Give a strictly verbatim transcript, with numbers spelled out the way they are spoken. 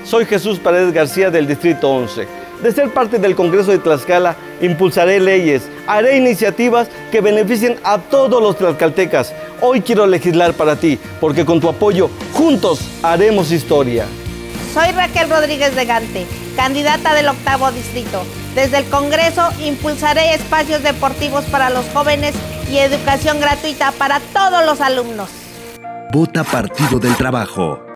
Soy Jesús Paredes García del Distrito once. De ser parte del Congreso de Tlaxcala, impulsaré leyes, haré iniciativas que beneficien a todos los tlaxcaltecas. Hoy quiero legislar para ti, porque con tu apoyo, juntos haremos historia. Soy Raquel Rodríguez de Gante, candidata del octavo distrito. Desde el Congreso impulsaré espacios deportivos para los jóvenes y educación gratuita para todos los alumnos. Vota Partido del Trabajo.